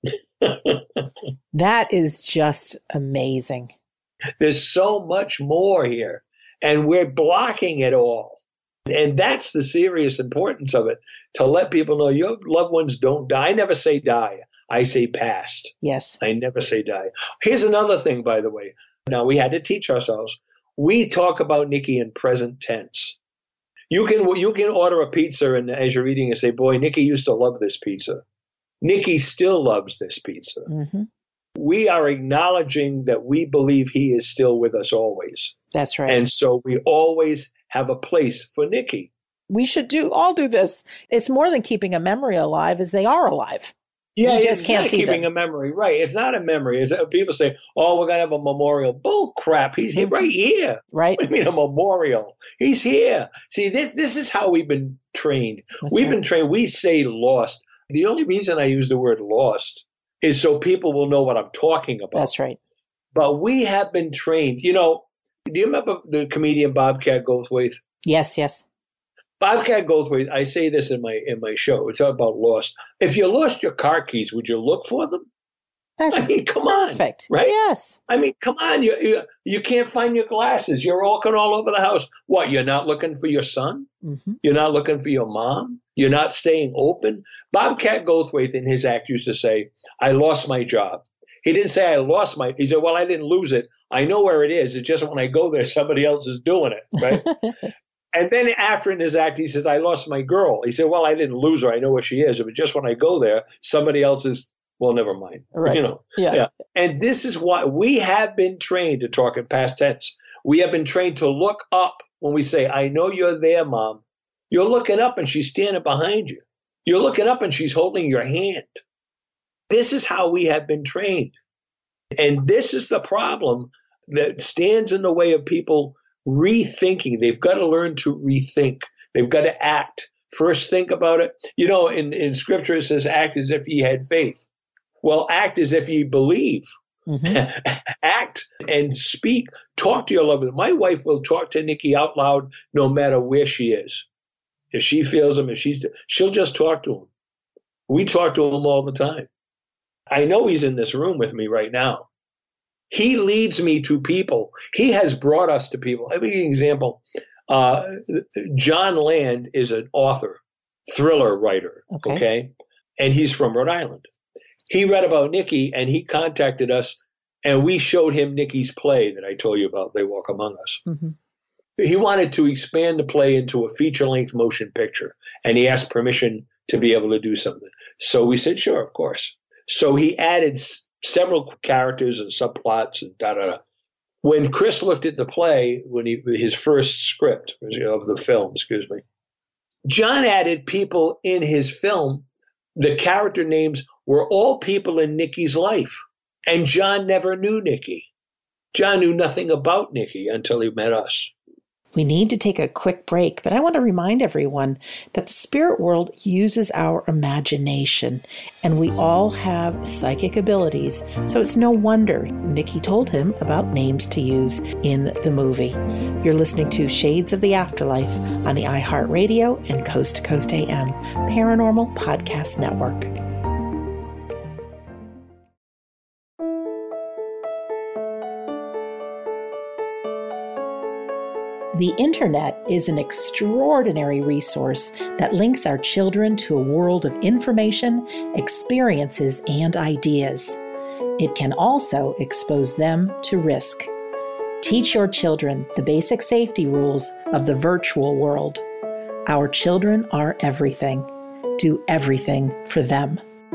That is just amazing. There's so much more here, and we're blocking it all. And that's the serious importance of it, to let people know your loved ones don't die. I never say die. I say past. Yes. I never say die. Here's another thing, by the way. Now, we had to teach ourselves. We talk about Nicky in present tense. You can you can order a pizza, and as you're eating, you say, boy, Nicky used to love this pizza. Nicky still loves this pizza. Mm-hmm. We are acknowledging that we believe he is still with us always. That's right. And so we always have a place for Nicky. We should do all do this. It's more than keeping a memory alive, as they are alive. Yeah, you just it's can't not see keeping them. a memory, right? It's not a memory. It's, people say, "Oh, we're gonna have a memorial." Bull crap! He's here, right here. Right? What do you mean a memorial? He's here. See, this this is how we've been trained. That's we've right. been trained. We say lost. The only reason I use the word lost is so people will know what I'm talking about. That's right. But we have been trained. You know, do you remember the comedian Bobcat Goldthwait? Yes, yes. Bobcat Goldthwait, I say this in my in my show. It's all about lost. If you lost your car keys, would you look for them? That's I mean, come perfect. on, right? Yes. I mean, come on. You, you you can't find your glasses. You're walking all over the house. What? You're not looking for your son? Mm-hmm. You're not looking for your mom? You're not staying open? Bobcat Goldthwait in his act used to say, I lost my job. He didn't say I lost my, he said, well, I didn't lose it. I know where it is. It's just when I go there, somebody else is doing it, right? And then after in his act, he says, I lost my girl. He said, well, I didn't lose her. I know where she is. But just when I go there, somebody else is Well, never mind. Right. You know. Yeah. yeah. And this is why we have been trained to talk in past tense. We have been trained to look up when we say, I know you're there, Mom. You're looking up and she's standing behind you. You're looking up and she's holding your hand. This is how we have been trained. And this is the problem that stands in the way of people rethinking. They've got to learn to rethink. They've got to act. First, think about it. You know, in, in Scripture, it says, act as if ye had faith. Well, act as if ye believe. Mm-hmm. Act and speak. Talk to your loved one. My wife will talk to Nikki out loud no matter where she is. If she feels him, if she's, she'll just talk to him. We talk to him all the time. I know he's in this room with me right now. He leads me to people. He has brought us to people. Let me give you an example. Uh, John Land is an author, thriller writer, okay. okay? And he's from Rhode Island. He read about Nikki, and he contacted us, and we showed him Nikki's play that I told you about, They Walk Among Us. Mm-hmm. He wanted to expand the play into a feature-length motion picture, and he asked permission to be able to do something. So we said, sure, of course. So he added s- several characters and subplots and da-da-da. When Chris looked at the play, when he his first script of the film, excuse me, John added people in his film. The character names were all people in Nikki's life. And John never knew Nikki. John knew nothing about Nikki until he met us. We need to take a quick break, but I want to remind everyone that the spirit world uses our imagination, and we all have psychic abilities, so it's no wonder Nikki told him about names to use in the movie. You're listening to Shades of the Afterlife on the iHeartRadio and Coast to Coast A M Paranormal Podcast Network. The internet is an extraordinary resource that links our children to a world of information, experiences, and ideas. It can also expose them to risk. Teach your children the basic safety rules of the virtual world. Our children are everything. Do everything for them.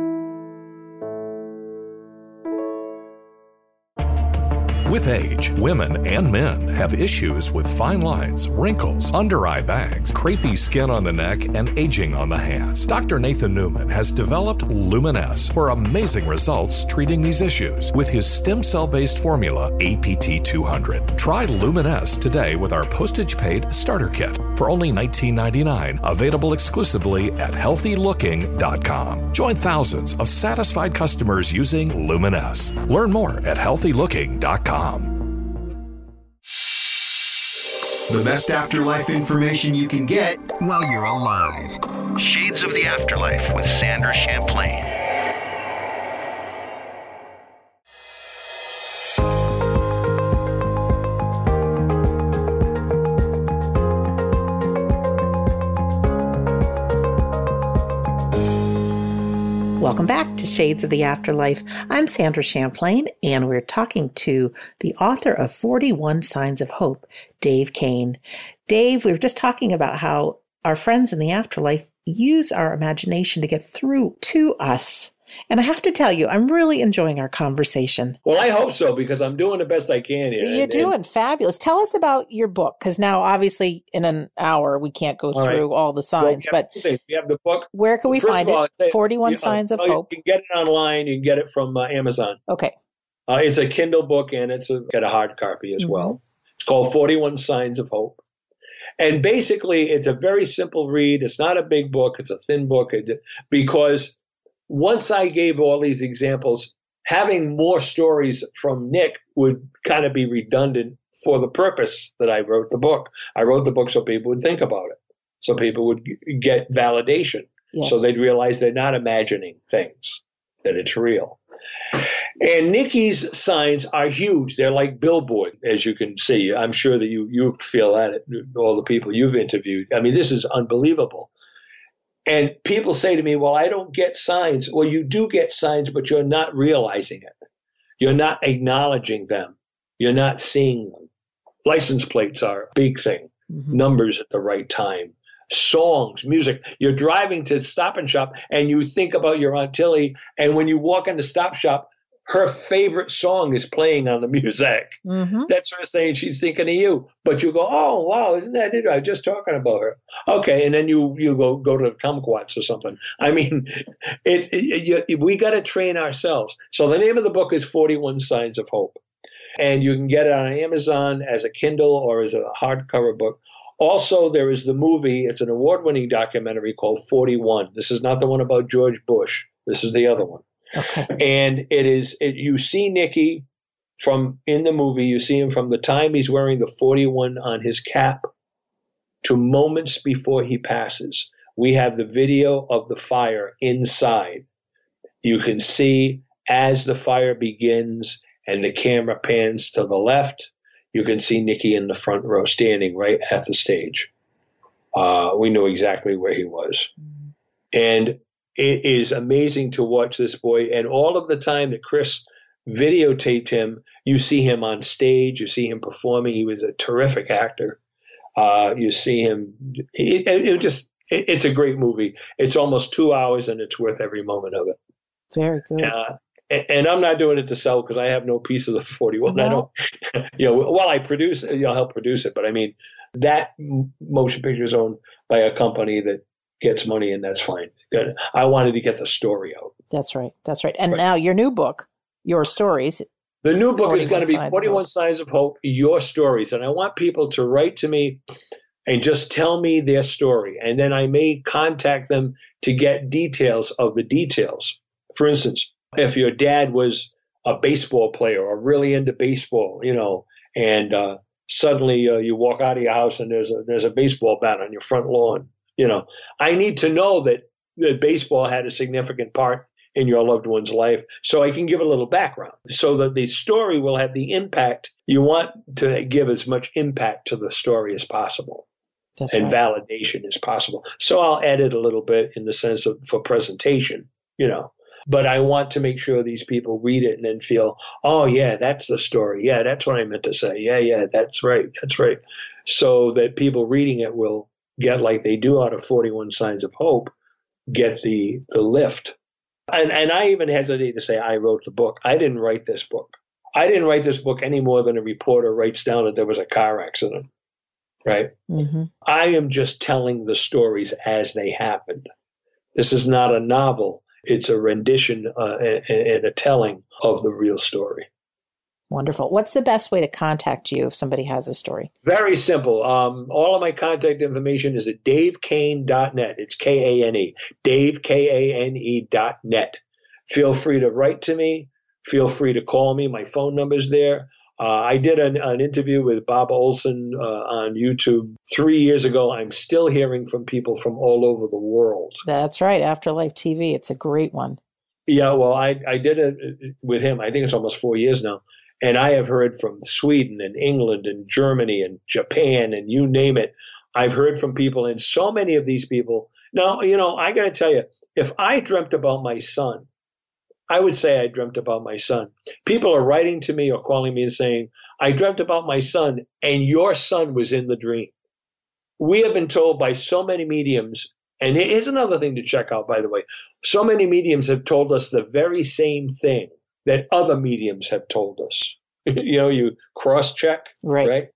With age, women and men have issues with fine lines, wrinkles, under-eye bags, crepey skin on the neck, and aging on the hands. Doctor Nathan Newman has developed Lumin-S for amazing results treating these issues with his stem cell-based formula, A P T two hundred. Try Lumin-S today with our postage-paid starter kit for only nineteen ninety-nine dollars, available exclusively at healthy looking dot com. Join thousands of satisfied customers using Lumin-S. Learn more at healthy looking dot com. The best afterlife information you can get while you're alive. Shades of the Afterlife with Sandra Champlain. Welcome back to Shades of the Afterlife. I'm Sandra Champlain, and we're talking to the author of forty-one Signs of Hope, Dave Kane. Dave, we were just talking about how our friends in the afterlife use our imagination to get through to us. And I have to tell you, I'm really enjoying our conversation. Well, I hope so, because I'm doing the best I can here. You're and, doing and, fabulous. Tell us about your book, because now, obviously, in an hour, we can't go all through right. all the signs. Well, but we have the book. Where can we First find all, it? forty-one you, Signs uh, of Hope. You can get it online. You can get it from uh, Amazon. Okay. Uh, it's a Kindle book, and it's a, got a hard copy as mm-hmm. well. It's called forty-one Signs of Hope. And basically, it's a very simple read. It's not a big book. It's a thin book, because once I gave all these examples, having more stories from Nick would kind of be redundant for the purpose that I wrote the book. I wrote the book so people would think about it, so people would get validation, yes. so they'd realize they're not imagining things, that it's real. And Nikki's signs are huge. They're like billboard, as you can see. I'm sure that you, you feel that, all the people you've interviewed. I mean, this is unbelievable. And people say to me, well, I don't get signs. Well, you do get signs, but you're not realizing it. You're not acknowledging them. You're not seeing them. License plates are a big thing. Mm-hmm. Numbers at the right time. songs, music. You're driving to Stop and Shop and you think about your Aunt Tilly. And when you walk into Stop Shop, her favorite song is playing on the music. Mm-hmm. That's her saying she's thinking of you. But you go, oh, wow, isn't that it? I was just talking about her. Okay, and then you you go go to Kumquats or something. I mean, it's it, it, we got to train ourselves. So the name of the book is forty-one Signs of Hope. And you can get it on Amazon as a Kindle or as a hardcover book. Also, there is the movie. It's an award-winning documentary called forty-one. This is not the one about George Bush. This is the other one. Okay. And it is, it, you see Nicky from in the movie, you see him from the time he's wearing the forty-one on his cap to moments before he passes. We have the video of the fire inside. You can see as the fire begins and the camera pans to the left, you can see Nicky in the front row standing right at the stage. Uh, we knew exactly where he was. Mm-hmm. And it is amazing to watch this boy. And all of the time that Chris videotaped him, you see him on stage, you see him performing. He was a terrific actor. Uh, you see him. It, it, it just, it, it's a great movie. It's almost two hours and it's worth every moment of it. Very good. Uh, and, and I'm not doing it to sell because I have no piece of the forty-one. No. I don't, you know, well, I produce, you know, help produce it. But I mean, that motion picture is owned by a company that gets money, and that's fine. Good. I wanted to get the story out. That's right. That's right. And right. Now your new book, Your Stories. The new book is going to be forty-one Signs of Hope, Your Stories. And I want people to write to me and just tell me their story. And then I may contact them to get details of the details. For instance, if your dad was a baseball player or really into baseball, you know, and uh, suddenly uh, you walk out of your house and there's a, there's a baseball bat on your front lawn. You know, I need to know that, that baseball had a significant part in your loved one's life so I can give a little background so that the story will have the impact. You want to give as much impact to the story as possible. That's and right. Validation as possible. So I'll edit a little bit in the sense of for presentation, you know, but I want to make sure these people read it and then feel, oh, yeah, that's the story. Yeah, that's what I meant to say. Yeah, yeah, that's right. That's right. So that people reading it will get, like they do out of forty-one Signs of Hope, get the the lift. And and I even hesitate to say I wrote the book. I didn't write this book. I didn't write this book any more than a reporter writes down that there was a car accident, right? Mm-hmm. I am just telling the stories as they happened. This is not a novel. It's a rendition uh, and, and a telling of the real story. Wonderful. What's the best way to contact you if somebody has a story? Very simple. Um, all of my contact information is at dave kane dot net. It's K A N E. Dave, K A N E dot net. Feel free to write to me. Feel free to call me. My phone number's there. Uh, I did an, an interview with Bob Olson uh, on YouTube three years ago. I'm still hearing from people from all over the world. That's right. Afterlife T V. It's a great one. Yeah, well, I, I did it with him. I think it's almost four years now. And I have heard from Sweden and England and Germany and Japan and you name it. I've heard from people, and so many of these people. Now, you know, I got to tell you, if I dreamt about my son, I would say I dreamt about my son. People are writing to me or calling me and saying, I dreamt about my son, and your son was in the dream. We have been told by so many mediums, and here's another thing to check out, by the way. So many mediums have told us the very same thing that other mediums have told us. You know, you cross-check, right. right?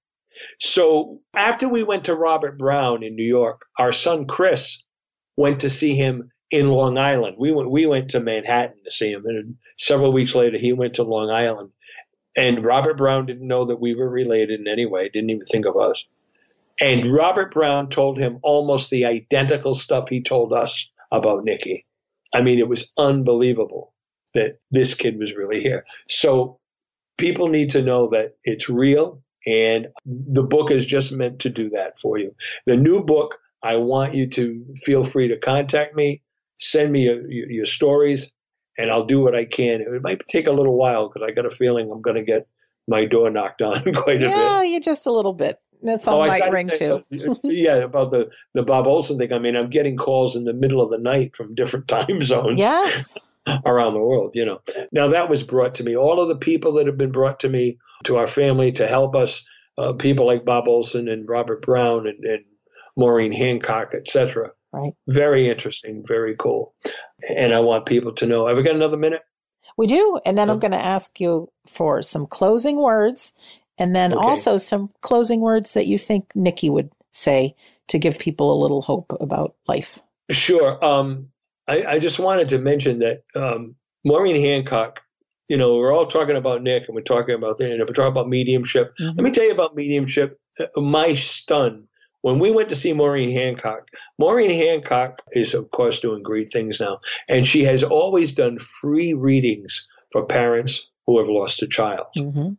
So after we went to Robert Brown in New York, our son Chris went to see him in Long Island. We went, we went to Manhattan to see him, and several weeks later he went to Long Island. And Robert Brown didn't know that we were related in any way, didn't even think of us. And Robert Brown told him almost the identical stuff he told us about Nicky. I mean, it was unbelievable that this kid was really here. So people need to know that it's real, and the book is just meant to do that for you. The new book, I want you to feel free to contact me, send me your, your stories, and I'll do what I can. It might take a little while because I got a feeling I'm going to get my door knocked on quite yeah, a bit. Yeah, you just a little bit. The phone oh, might ring too. yeah, about the, the Bob Olson thing. I mean, I'm getting calls in the middle of the night from different time zones. Yes. Around the world, you know. Now that was brought to me. All of the people that have been brought to me, to our family, to help us, uh, people like Bob Olson and Robert Brown and, and Maureen Hancock, et cetera. Right. Very interesting, very cool. And I want people to know. Have we got another minute? We do. And then I'm going to ask you for some closing words, and then Okay. also some closing words that you think Nikki would say to give people a little hope about life. Sure. Um, I, I just wanted to mention that um, Maureen Hancock, you know, we're all talking about Nick, and we're talking about, you know, we're talking about mediumship. Mm-hmm. Let me tell you about mediumship. My stun, when we went to see Maureen Hancock, Maureen Hancock is, of course, doing great things now. And she has always done free readings for parents who have lost a child. Mm-hmm.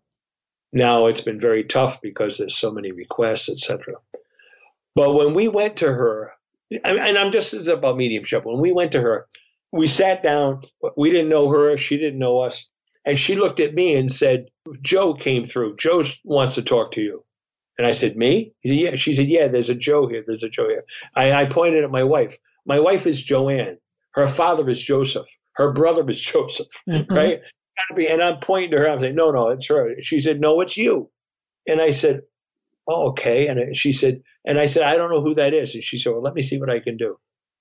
Now it's been very tough because there's so many requests, et cetera. But when we went to her, and I'm just it's about mediumship, when we went to her, we sat down, we didn't know her, she didn't know us. And she looked at me and said, Joe came through. Joe wants to talk to you. And I said, me? Yeah. She said, yeah, there's a Joe here. There's a Joe here. I, I pointed at my wife. My wife is Joanne. Her father is Joseph. Her brother is Joseph, mm-hmm. right? And I'm pointing to her. I'm saying, no, no, it's her. She said, no, it's you. And I said, oh, okay. And she said, and I said, I don't know who that is. And she said, well, let me see what I can do.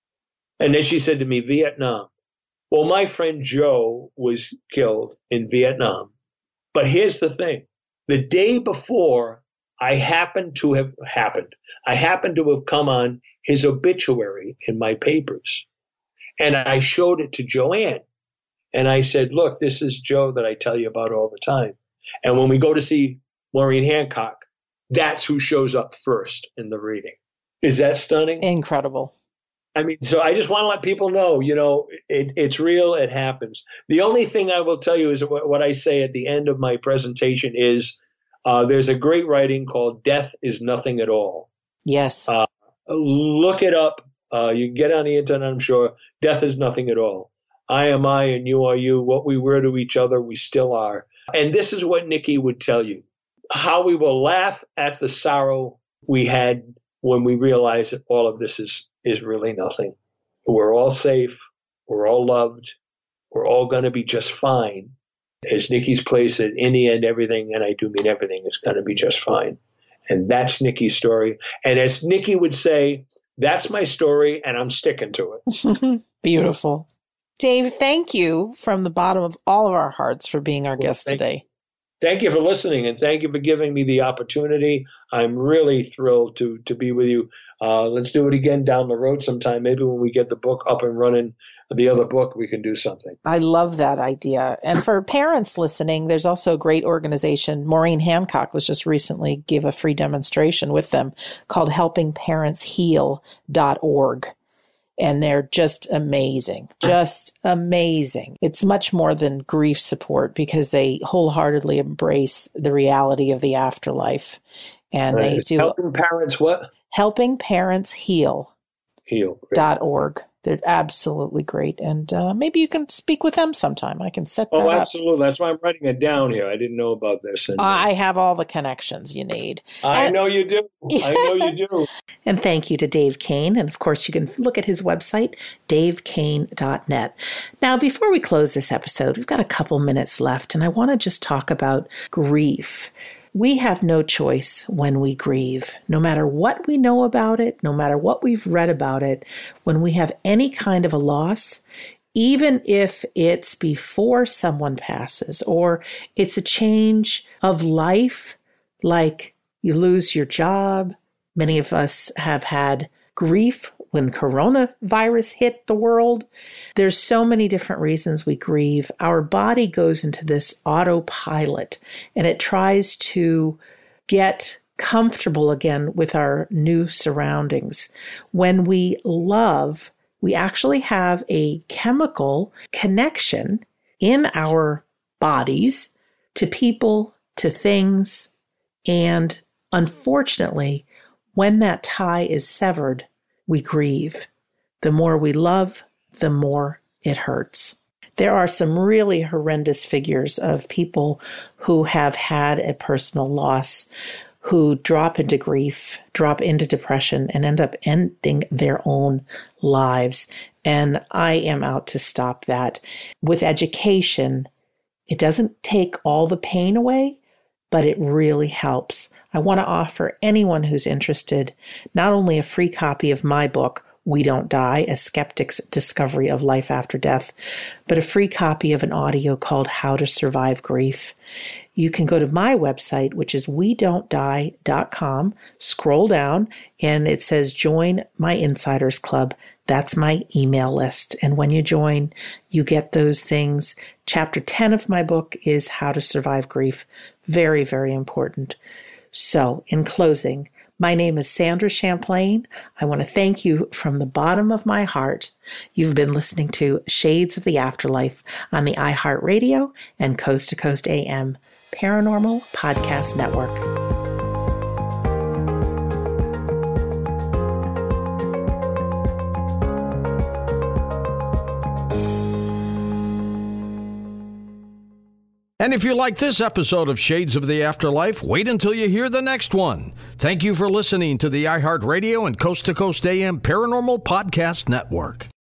And then she said to me, Vietnam. Well, my friend Joe was killed in Vietnam. But here's the thing. The day before, I happened to have happened. I happened to have come on his obituary in my papers. And I showed it to Joanne. And I said, look, this is Joe that I tell you about all the time. And when we go to see Maureen Hancock, that's who shows up first in the reading. Is that stunning? Incredible. I mean, so I just want to let people know, you know, it, it's real. It happens. The only thing I will tell you is what, what I say at the end of my presentation is uh, there's a great writing called Death is Nothing at All. Yes. Uh, look it up. Uh, you can get on the internet, I'm sure. Death is nothing at all. I am I and you are you. What we were to each other, we still are. And this is what Nikki would tell you. How we will laugh at the sorrow we had when we realize that all of this is, is really nothing. We're all safe. We're all loved. We're all going to be just fine. As Nikki's place it, in the end, everything, and I do mean everything, is going to be just fine. And that's Nikki's story. And as Nikki would say, that's my story, and I'm sticking to it. Beautiful. Dave, thank you from the bottom of all of our hearts for being our well, guest thank today. Thank you for listening, and thank you for giving me the opportunity. I'm really thrilled to to be with you. Uh, let's do it again down the road sometime. Maybe when we get the book up and running, the other book, we can do something. I love that idea. And for parents listening, there's also a great organization. Maureen Hancock was just recently gave a free demonstration with them called helping parents heal dot org. And they're just amazing, just amazing. It's much more than grief support because they wholeheartedly embrace the reality of the afterlife. And right. they It's do helping parents what? helping parents heal Heal. dot org. They're absolutely great. And uh, maybe you can speak with them sometime. I can set that Oh, up. absolutely. That's why I'm writing it down here. I didn't know about this. And, uh, I have all the connections you need. I and, know you do. I know you do. And thank you to Dave Kane. And of course, you can look at his website, dave kane dot net. Now, before we close this episode, we've got a couple minutes left, and I want to just talk about grief. We have no choice when we grieve, no matter what we know about it, no matter what we've read about it. When we have any kind of a loss, even if it's before someone passes or it's a change of life, like you lose your job. Many of us have had grief when coronavirus hit the world. There's so many different reasons we grieve. Our body goes into this autopilot and it tries to get comfortable again with our new surroundings. When we love, we actually have a chemical connection in our bodies to people, to things, and unfortunately, when that tie is severed, we grieve. The more we love, the more it hurts. There are some really horrendous figures of people who have had a personal loss, who drop into grief, drop into depression, and end up ending their own lives. And I am out to stop that. With education, it doesn't take all the pain away, but it really helps. I want to offer anyone who's interested not only a free copy of my book, We Don't Die, A Skeptic's Discovery of Life After Death, but a free copy of an audio called How to Survive Grief. You can go to my website, which is we don't die dot com, scroll down, and it says Join My Insiders Club. That's my email list. And when you join, you get those things. Chapter ten of my book is How to Survive Grief. Very, very important. So, in closing, my name is Sandra Champlain. I want to thank you from the bottom of my heart. You've been listening to Shades of the Afterlife on the iHeartRadio and Coast to Coast A M Paranormal Podcast Network. And if you like this episode of Shades of the Afterlife, wait until you hear the next one. Thank you for listening to the iHeartRadio and Coast to Coast A M Paranormal Podcast Network.